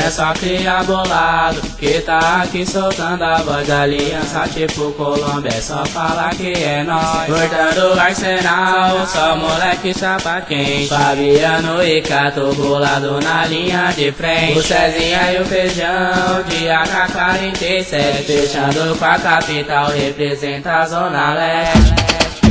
É só criar bolado que tá aqui soltando a voz da aliança. Tipo Colômbia, é só falar que é nós. Cortando Arsenal, só moleque chapa quente. Fabiano e Cato bolado na linha de frente. O Cezinha e o Feijão de AK-47. Fechando com a capital, representa a Zona Leste.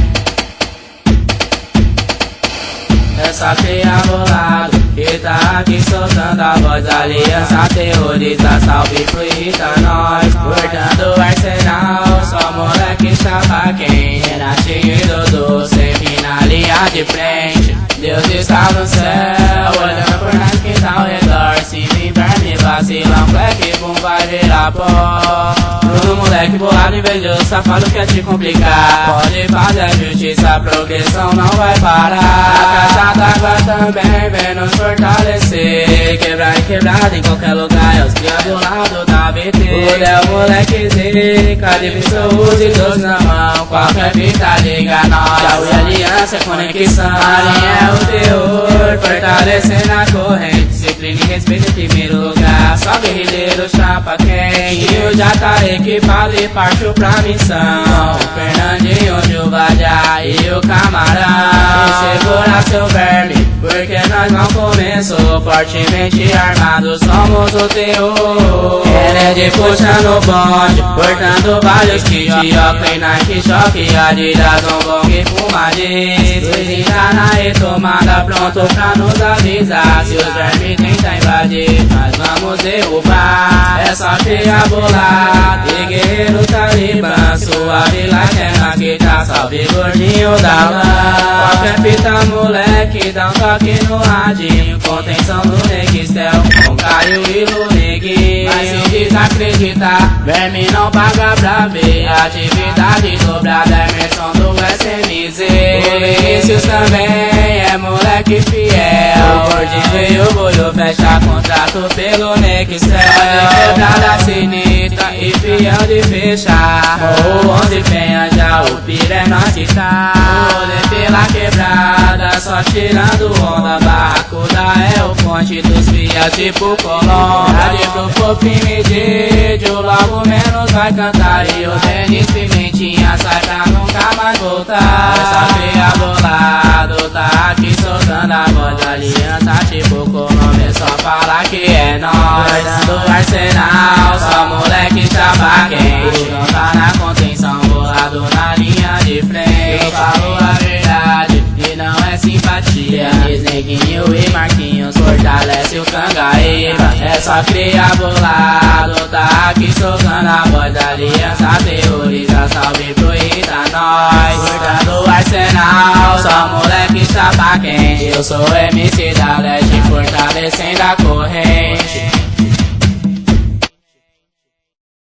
É só criar bolado que tá aqui soltando a voz da aliança. Terrorista, salve pro irrita nós. Cortando Arsenal, só moleque chapa quente. Renatinho e Dodô, sempre na linha de frente. Deus está no céu, olhando por nós que tá ao redor. Se vir verme vacilão, black boom vai virar pó. Todo moleque bolado, invejoso, safado quer te complicar. Pode fazer a justiça, a progressão não vai parar. A caixa d'água também vem nos fortalecer. Quebrar e quebrado em qualquer lugar, é os cria do lado da BT. O Del moleque zica, difícil use dois na mão. Qualquer fita liga nós. Tchau e aliança, conexão. A linha é o terror, fortalecendo a corrente. Disciplina e respeito em primeiro lugar. Só guerrilheiro, chapa quente. E eu já tá equipado e partiu pra missão. O Fernandinho, o Gilvadiá e o Camarão. E segura seu verme, porque nós não começou. Fortemente armados, somos o terror. Kennedy puxando o bonde, cortando vários kits. Oakley, Nike, Choque, Adidas, Zombong e Fumadis. Luizinho tá na retomada, pronto pra nos avisar. Se os vermes tentam invadir, nós vamos derrubar. É só criar bolado e guerreiro talibã. Suave like é na que tá, salve gordinho da lã. Qualquer fita moleque, dá um toque no radinho. Contenção no Nextel, com Caio e Luneguinho. Mas se desacreditar, verme não paga pra ver. Atividade dobrada, Emerson do SMZ. O Vinícius também é moleque fiel. O Gordinho e o Bolho fecha contrato pelo Nextel. Quebrada sinistra e fiel de fechar. O 11 penha já, o pira é nós que tá. Rolê pela quebrada, só tirando onda. Barracuda é o fonte dos fias tipo Colômbia. De pro fofinho Medídio, logo menos vai cantar. E o Denis Pimentinha sai pra nunca mais voltar. Essa feia bolado tá aqui soltando a voz da aliança tipo Colômbia. É só falar que é nós. Guardando Arsenal, só moleque chapa quente. Não tá na contenção, bolado na linha de frente. Eu falo a verdade e não é simpatia. Neguinho e Marquinhos fortalece o Cangaíba. É só criar bolado, tá aqui soltando a voz da aliança. Terroriza, salve pro Ita nós. Cortando Arsenal, só moleque chapa quente. Eu sou MC da Leste, fortalecendo a corrente.